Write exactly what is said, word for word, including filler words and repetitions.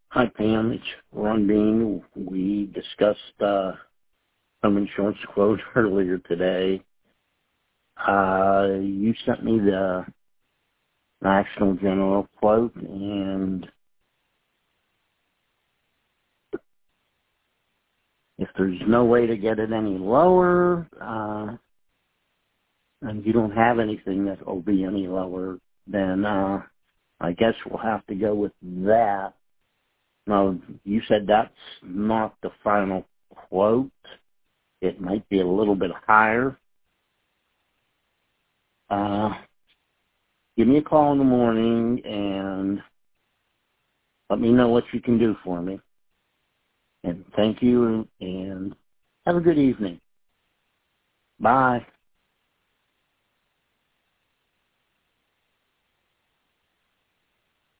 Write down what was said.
Hi, Pam. It's Ron Bean. We discussed uh, home insurance quote earlier today. Uh, you sent me the National General quote, and if there's no way to get it any lower, uh, and you don't have anything that will be any lower, then uh, I guess we'll have to go with that. Now, you said that's not the final quote. It might be a little bit higher. Uh, give me a call in the morning and let me know what you can do for me. And thank you, and have a good evening. Bye.